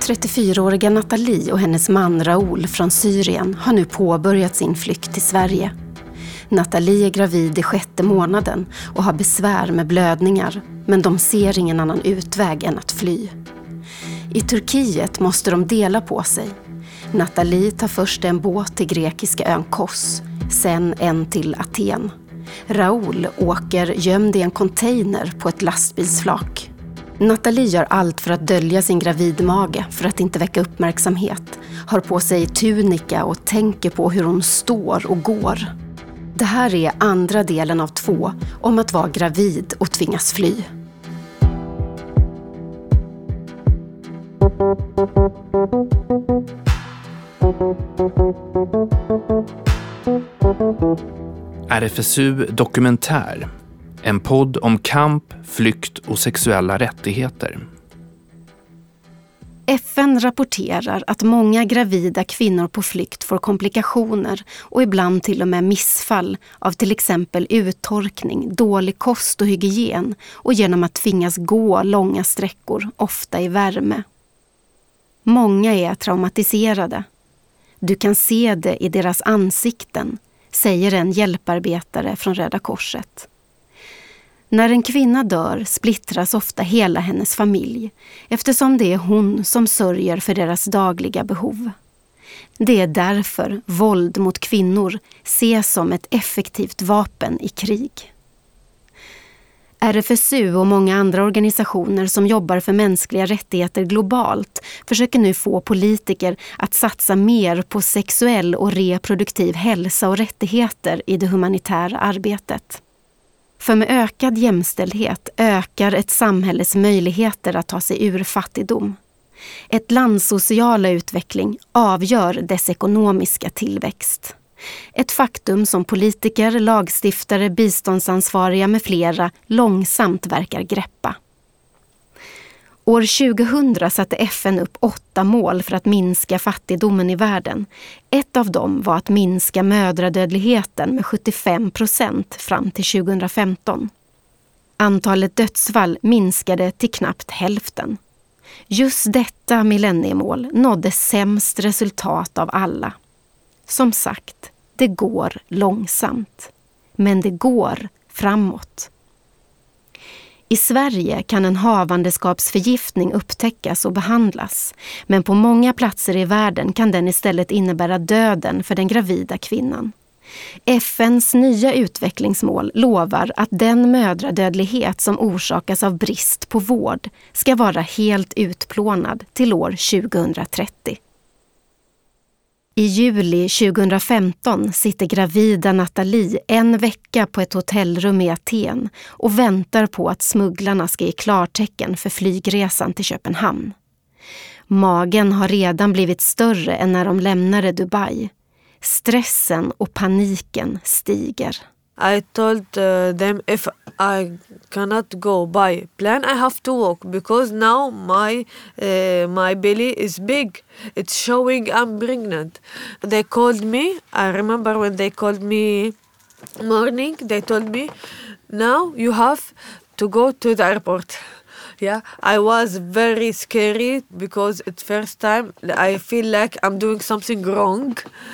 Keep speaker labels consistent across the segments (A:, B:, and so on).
A: 34-åriga Nathalie och hennes man Raoul från Syrien har nu påbörjat sin flykt till Sverige. Nathalie är gravid i 6:e månaden och har besvär med blödningar, men de ser ingen annan utväg än att fly. I Turkiet måste de dela på sig. Nathalie tar först en båt till grekiska ön Kos, sen en till Aten. Raoul åker gömd i en container på ett lastbilsflak. Nathalie gör allt för att dölja sin gravidmage för att inte väcka uppmärksamhet. Har på sig tunika och tänker på hur hon står och går. Det här är andra delen av 2 om att vara gravid och tvingas fly.
B: RFSU Dokumentär. En podd om kamp, flykt och sexuella rättigheter.
A: FN rapporterar att många gravida kvinnor på flykt får komplikationer och ibland till och med missfall av till exempel uttorkning, dålig kost och hygien och genom att tvingas gå långa sträckor, ofta i värme. Många är traumatiserade. Du kan se det i deras ansikten, säger en hjälparbetare från Röda Korset. När en kvinna dör splittras ofta hela hennes familj eftersom det är hon som sörjer för deras dagliga behov. Det är därför våld mot kvinnor ses som ett effektivt vapen i krig. RFSU och många andra organisationer som jobbar för mänskliga rättigheter globalt försöker nu få politiker att satsa mer på sexuell och reproduktiv hälsa och rättigheter i det humanitära arbetet. För med ökad jämställdhet ökar ett samhälles möjligheter att ta sig ur fattigdom. Ett lands sociala utveckling avgör dess ekonomiska tillväxt. Ett faktum som politiker, lagstiftare, biståndsansvariga med flera långsamt verkar greppa. År 2000 satte FN upp 8 mål för att minska fattigdomen i världen. Ett av dem var att minska mödradödligheten med 75% fram till 2015. Antalet dödsfall minskade till knappt hälften. Just detta millenniemål nådde sämst resultat av alla. Som sagt, det går långsamt. Men det går framåt. I Sverige kan en havandeskapsförgiftning upptäckas och behandlas, men på många platser i världen kan den istället innebära döden för den gravida kvinnan. FNs nya utvecklingsmål lovar att den mödradödlighet som orsakas av brist på vård ska vara helt utplånad till år 2030. I juli 2015 sitter gravida Nathalie en vecka på ett hotellrum i Aten och väntar på att smugglarna ska ge klartecken för flygresan till Köpenhamn. Magen har redan blivit större än när de lämnade Dubai. Stressen och paniken stiger.
C: I told them if I cannot go by plan, I have to walk because now my belly is big. It's showing I'm pregnant. They called me. I remember when they called me morning. They told me now you have to go to the airport. Yeah, I was very scary because it's first time I feel like I'm doing something wrong.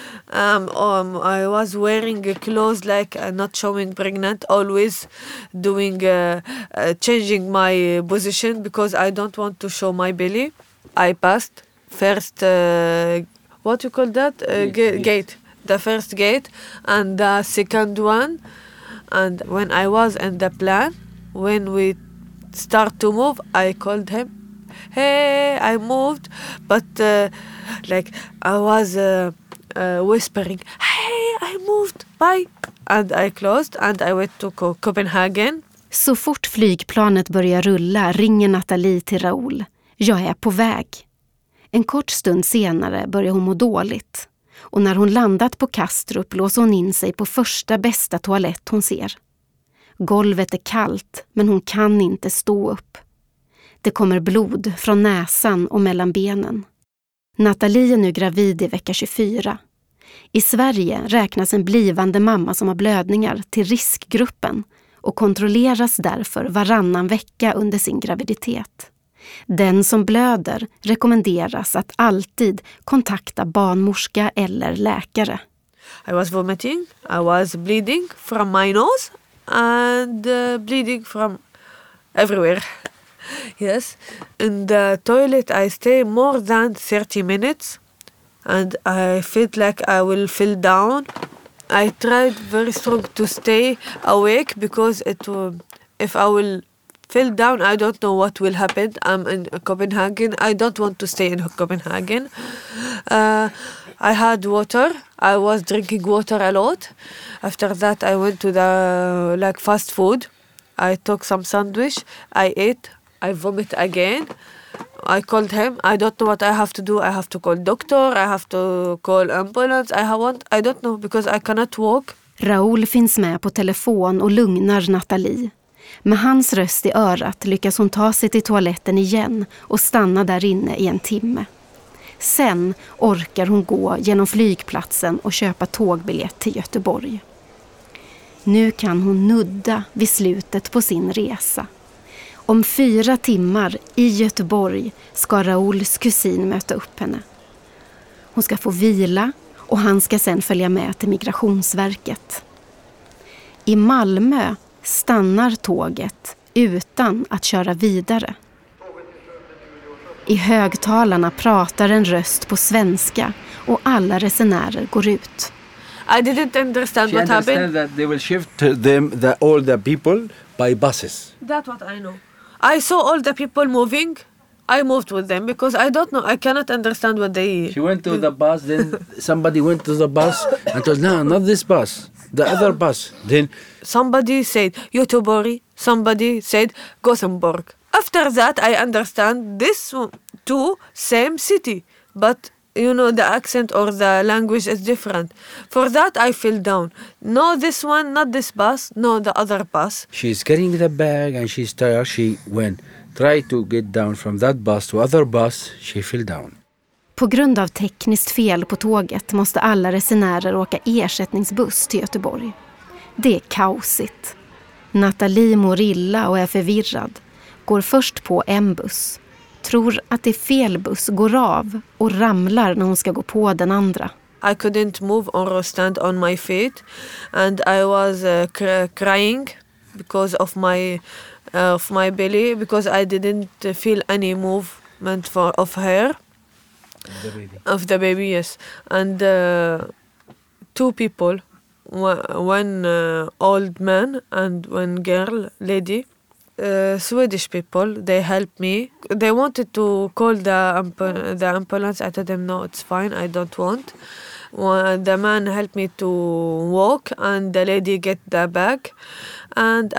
C: I was wearing clothes like not showing pregnant, always doing changing my position because I don't want to show my belly. I passed first what you call that gate, the first gate and the second one, and when I was in the plane, when we start to move, I called him. Hey, I moved, but like I was whispering, hey, I moved, bye. And I closed and I went to Copenhagen.
A: Så fort flygplanet börjar rulla ringer Nathalie till Raoul. Jag är på väg. En kort stund senare börjar hon må dåligt. Och när hon landat på Kastrup låser hon in sig på första bästa toalett hon ser. Golvet är kallt, men hon kan inte stå upp. Det kommer blod från näsan och mellan benen. Nathalie är nu gravid i vecka 24. I Sverige räknas en blivande mamma som har blödningar till riskgruppen och kontrolleras därför varannan vecka under sin graviditet. Den som blöder rekommenderas att alltid kontakta barnmorska eller läkare.
C: I was vomiting, I was bleeding from my nose and bleeding from everywhere. Yes, in the toilet I stay more than 30 minutes and I felt like I will fall down. I tried very strong to stay awake because if I will fall down, I don't know what will happen. I'm in Copenhagen. I don't want to stay in Copenhagen. I had water. I was drinking water a lot. After that, I went to the fast food. I took some sandwich. I ate. I vomit again. I called him. I don't know what I have to do. I have to call doctor. I have to call ambulance. I don't know because I cannot walk.
A: Raoul finns med på telefon och lugnar Nathalie. Med hans röst i örat lyckas hon ta sig till toaletten igen och stanna där inne i en timme. Sen orkar hon gå genom flygplatsen och köpa tågbiljett till Göteborg. Nu kan hon nudda vid slutet på sin resa. Om 4 timmar i Göteborg ska Raouls kusin möta upp henne. Hon ska få vila och han ska sen följa med till Migrationsverket. I Malmö stannar tåget utan att köra vidare. I högtalarna pratar en röst på svenska och alla resenärer går ut.
C: I didn't understand what happened.
D: That they will shift all the people by buses.
C: That's what I know. I saw all the people moving. I moved with them because I don't know. I cannot understand what they...
D: She went to the bus, then somebody went to the bus and told, no, not this bus, the other bus. Then
C: somebody said Göteborg, somebody said Gothenburg. After that, I understand this two same city, but you know the accent or the language is different. For that, I fell down. No, this one, not this bus. No, the other bus.
D: She's carrying the bag and she's tired. She went, tried to get down from that bus to other bus. She fell down.
A: På grund av tekniskt fel på tåget måste alla resenärer åka ersättningsbuss till Göteborg. Det är kaosigt. Nathalie mår illa och är förvirrad. Går först på en buss. Tror att det är fel buss, går av och ramlar när hon ska gå på den andra.
C: I couldn't move or stand on my feet and I was crying because of my belly because I didn't feel any movement of her. Of the baby, yes. And 2 people, one old man and one girl, lady, Swedish people, they helped me. They wanted to call the ambulance. I told them, no, it's fine, I don't want. The man helped me to walk and the lady get the bag. And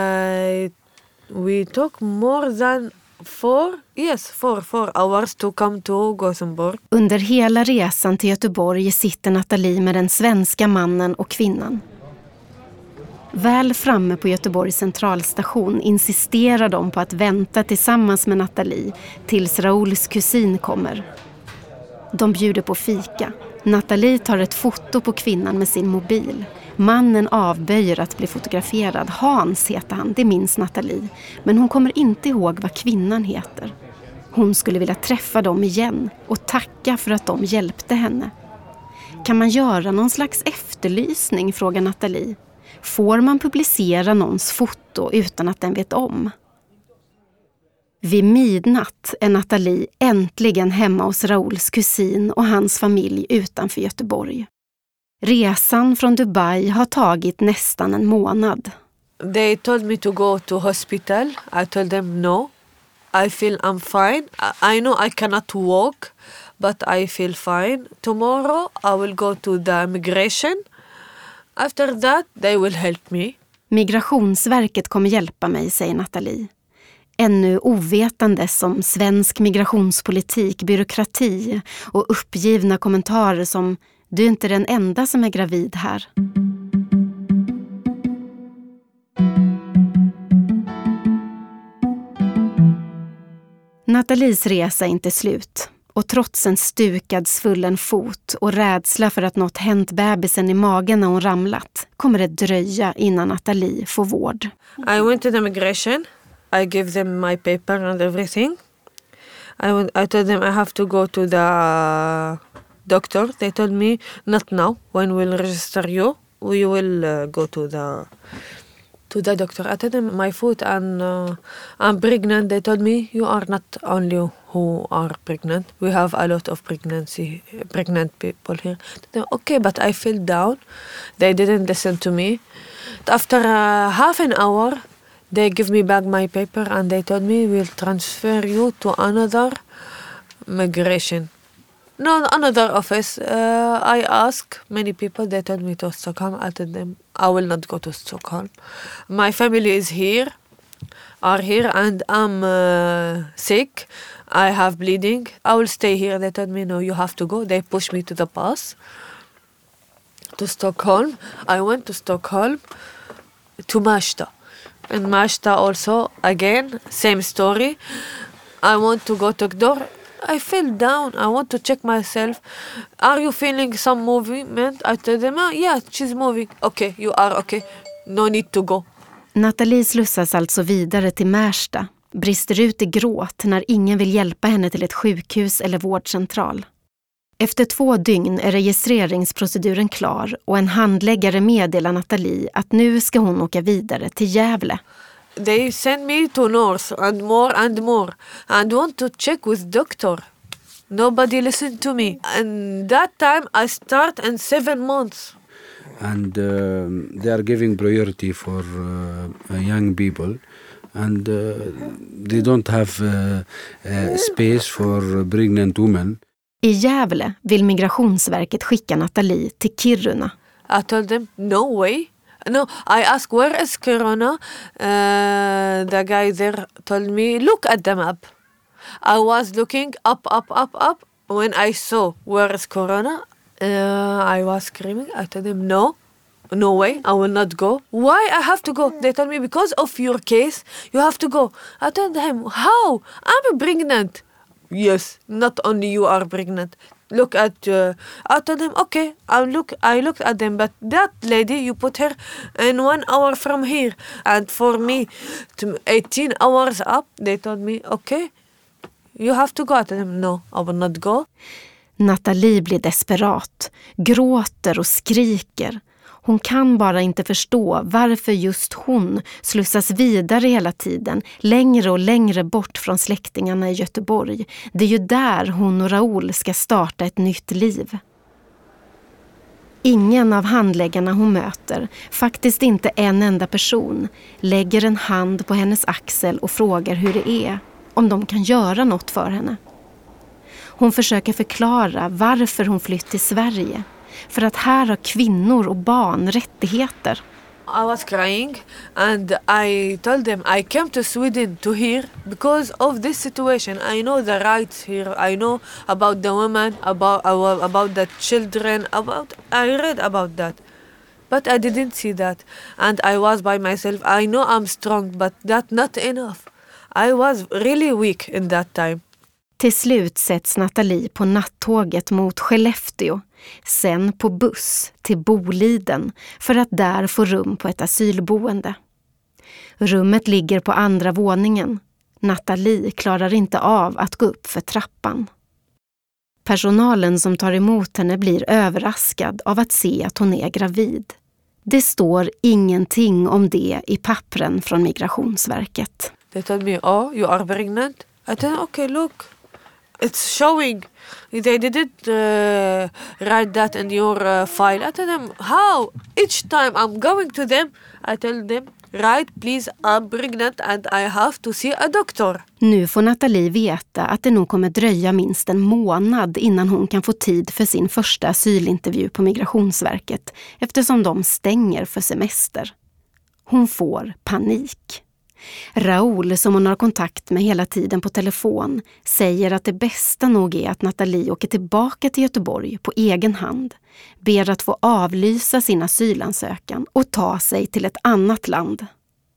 C: we took more than 4 hours to come to Gothenburg.
A: Under hela resan till Göteborg sitter Nathalie med den svenska mannen och kvinnan. Väl framme på Göteborgs centralstation insisterar de på att vänta tillsammans med Nathalie tills Raouls kusin kommer. De bjuder på fika. Nathalie tar ett foto på kvinnan med sin mobil. Mannen avböjer att bli fotograferad. Hans heter han, det minns Nathalie. Men hon kommer inte ihåg vad kvinnan heter. Hon skulle vilja träffa dem igen och tacka för att de hjälpte henne. Kan man göra någon slags efterlysning, frågar Nathalie. Får man publicera någons foto utan att den vet om? Vid midnatt är Nathalie äntligen hemma hos Raouls kusin och hans familj utanför Göteborg. Resan från Dubai har tagit nästan en månad.
C: They told me to go to hospital. I told them no. I feel I'm fine. I know I cannot walk, but I feel fine. Tomorrow I will go to the immigration. After that they will help me.
A: Migrationsverket kommer hjälpa mig, säger Nathalie. Ännu ovetandes om svensk migrationspolitik, byråkrati och uppgivna kommentarer som "du är inte den enda som är gravid här". Nathalies resa är inte slut. Och trots en stukad svullen fot och rädsla för att något hänt bebisen i magen när hon ramlat kommer det dröja innan Nathalie får vård.
C: I went to the immigration. I gave them my paper and everything. I told them I have to go to the doctor. They told me not now. When we'll register you, we will go to the doctor. I told them my foot and I'm pregnant. They told me you are not only who are pregnant. We have a lot of pregnant people here. They, okay, but I fell down. They didn't listen to me. After half an hour, they give me back my paper and they told me we'll transfer you to another migration. No, another office. I asked many people. They told me to Stockholm. I told them I will not go to Stockholm. My family is here, and I'm sick. I have bleeding. I will stay here. They told me no, you have to go. They pushed me to the bus to Stockholm. I went to Stockholm to Märsta. In Märsta also, again, same story. I want to go to the door. I fell down. I want to check myself. Are you feeling some movement? I tell them, yeah, she's moving. Okay, you are okay. No need to go.
A: Nathalie slussas alltså vidare till Märsta, brister ut i gråt när ingen vill hjälpa henne till ett sjukhus eller vårdcentral. Efter 2 dygn är registreringsproceduren klar och en handläggare meddelar Nathalie att nu ska hon åka vidare till Gävle.
C: They send me to North and more and want to check with doctor. Nobody listened to me. And that time I start in 7 months.
D: And they are giving priority for young people. And they don't have space for pregnant women.
A: I Gävle vill Migrationsverket skicka Nathalie till Kiruna.
C: I told them, no way. No, I asked, where is Corona? The guy there told me, look at the map. I was looking up. When I saw where is Corona, I was screaming. I told them, no way, I will not go. Why I have to go? They told me, because of your case, you have to go. I told them, how? I'm pregnant. Yes, not only you are pregnant. Look at, I told them, okay, I looked at them, but that lady, you put her in 1 hour from here. And for me, 18 hours up, they told me, okay, you have to go. I told them, no, I will not go.
A: Nathalie blir desperat, gråter och skriker. Hon kan bara inte förstå varför just hon slussas vidare hela tiden, längre och längre bort från släktingarna i Göteborg. Det är ju där hon och Raoul ska starta ett nytt liv. Ingen av handläggarna hon möter, faktiskt inte en enda person, lägger en hand på hennes axel och frågar hur det är, om de kan göra något för henne. Hon försöker förklara varför hon flytt till Sverige. För att här har kvinnor och barn rättigheter.
C: I was crying and I told them I came to Sweden to hear because of this situation. I know the rights here. I know about the women, about the children, I read about that. But I didn't see that. And I was by myself. I know I'm strong, but that's not enough. I was really weak in that time.
A: Till slut sätts Nathalie på nattåget mot Skellefteå, sen på buss till Boliden för att där få rum på ett asylboende. Rummet ligger på 2:a våningen. Nathalie klarar inte av att gå upp för trappan. Personalen som tar emot henne blir överraskad av att se att hon är gravid. Det står ingenting om det i pappren från Migrationsverket.
C: They told me, oh, you are pregnant? I told them, okay, look. It's showing. They didn't write that in your file. I tell them, how? Each time I'm going to them, I tell them, right, please, I'm pregnant and I have to see a doctor.
A: Nu får Nathalie veta att det nog kommer dröja minst 1 månad innan hon kan få tid för sin första asylintervju på Migrationsverket eftersom de stänger för semester. Hon får panik. Raoul, som hon har kontakt med hela tiden på telefon, säger att det bästa nog är att Nathalie åker tillbaka till Göteborg på egen hand, ber att få avlysa sin asylansökan och ta sig till ett annat land.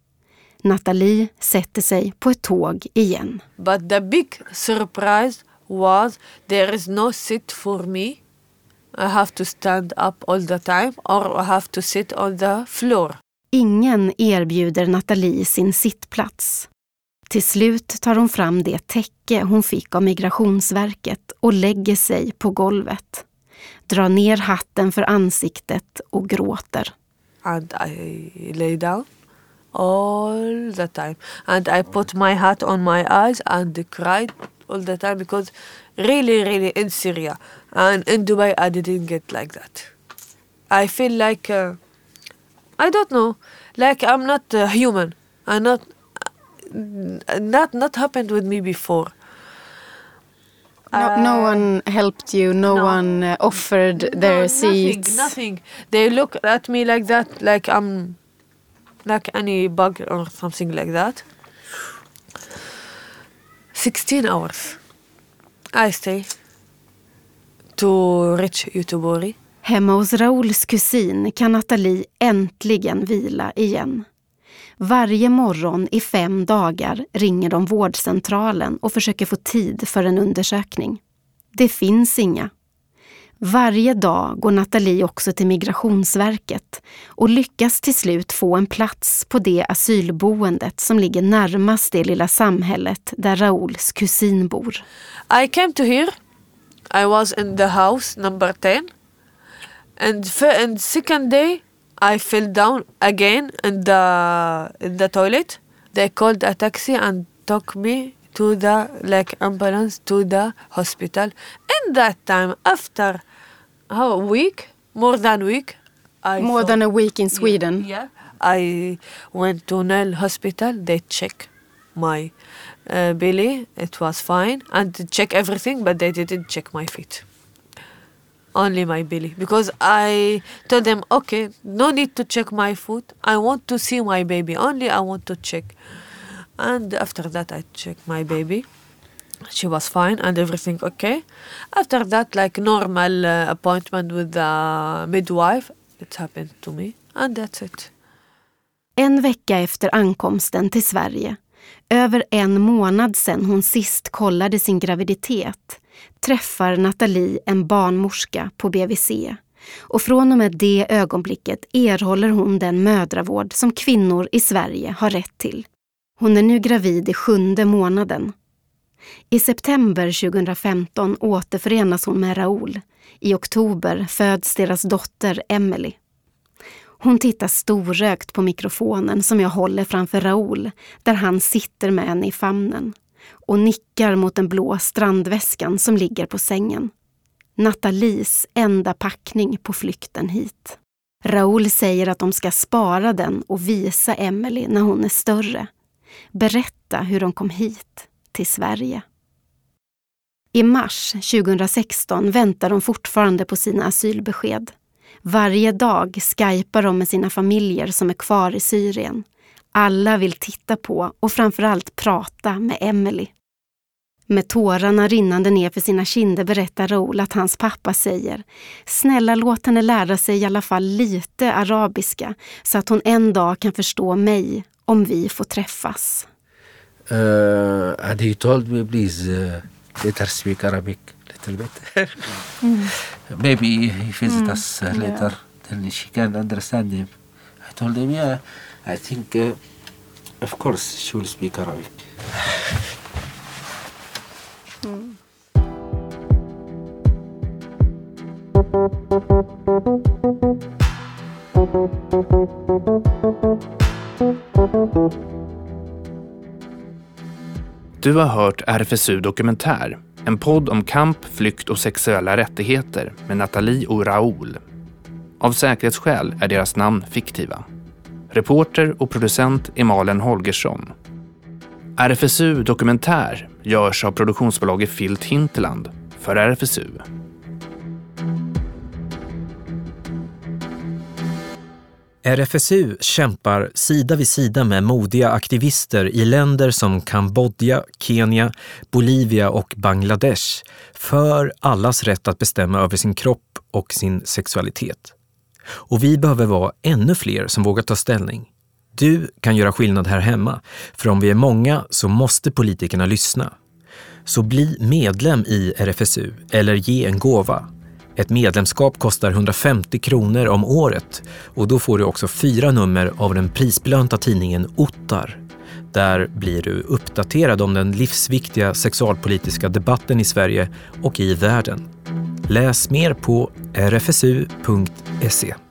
A: Nathalie sätter sig på ett tåg igen.
C: But the big surprise was there is no seat for me. I have to stand up all the time or I have to sit on the floor.
A: Ingen erbjuder Nathalie sin sittplats. Till slut tar hon fram det täcke hon fick av Migrationsverket och lägger sig på golvet. Drar ner hatten för ansiktet och gråter.
C: And I lay down all the time. And I put my hat on my eyes and cried all the time because really in Syria and in Dubai I didn't get like that. I feel like, I don't know, like I'm not human. I'm not happened with me before.
A: No one helped you, no one offered their seats.
C: Nothing. They look at me like that, like I'm like any bug or something like that. 16 hours I stay to reach Göteborg.
A: Hemma hos Raouls kusin kan Nathalie äntligen vila igen. Varje morgon i 5 dagar ringer de vårdcentralen och försöker få tid för en undersökning. Det finns inga. Varje dag går Nathalie också till Migrationsverket och lyckas till slut få en plats på det asylboendet som ligger närmast det lilla samhället där Raouls kusin bor.
C: I came to here. I was in the house number 10. And second day I fell down again in the toilet. They called a taxi and took me to the ambulance to the hospital. In that time, after a week, more than a week.
A: More than a week in Sweden.
C: Yeah. I went to Nell Hospital. They checked my belly. It was fine. And check everything, but they didn't check my feet. Only my belly, because I told them, okay, no need to check my foot. I want to see my baby. Only I want to check. And after that, I checked my baby. She was fine and everything okay. After that, like normal appointment with the midwife, it happened to me. And that's it.
A: En vecka efter ankomsten till Sverige, över 1 månad sedan hon sist kollade sin graviditet, träffar Nathalie en barnmorska på BVC. Och från och med det ögonblicket erhåller hon den mödravård som kvinnor i Sverige har rätt till. Hon är nu gravid i 7:e månaden. I september 2015 återförenas hon med Raoul. I oktober föds deras dotter Emily. Hon tittar storögt på mikrofonen som jag håller framför Raoul, där han sitter med henne i famnen, och nickar mot den blå strandväskan som ligger på sängen. Nathalies enda packning på flykten hit. Raoul säger att de ska spara den och visa Emily när hon är större. Berätta hur de kom hit, till Sverige. I mars 2016 väntar de fortfarande på sina asylbesked. Varje dag skypar de med sina familjer som är kvar i Syrien. Alla vill titta på och framförallt prata med Emily. Med tårarna rinnande ner för sina kinder berättar Raoul att hans pappa säger: snälla, låt henne lära sig i alla fall lite arabiska så att hon en dag kan förstå mig om vi får träffas.
D: And he told me, please let her speak Arabic a little bit. Maybe he visit us later, then she can understand him. I told him, yeah, I think, of course, she will speak Arabic.
B: Du har hört RFSU Dokumentär, en podd om kamp, flykt och sexuella rättigheter med Nathalie och Raoul. Av säkerhetsskäl är deras namn fiktiva. Reporter och producent är Malin Holgersson. RFSU Dokumentär görs av produktionsbolaget Filt Hinterland för RFSU.
E: RFSU kämpar sida vid sida med modiga aktivister i länder som Kambodja, Kenya, Bolivia och Bangladesh för allas rätt att bestämma över sin kropp och sin sexualitet. Och vi behöver vara ännu fler som vågar ta ställning. Du kan göra skillnad här hemma, för om vi är många så måste politikerna lyssna. Så bli medlem i RFSU eller ge en gåva. Ett medlemskap kostar 150 kronor om året och då får du också 4 nummer av den prisbelönta tidningen Ottar. Där blir du uppdaterad om den livsviktiga sexualpolitiska debatten i Sverige och i världen. Läs mer på rfsu.se.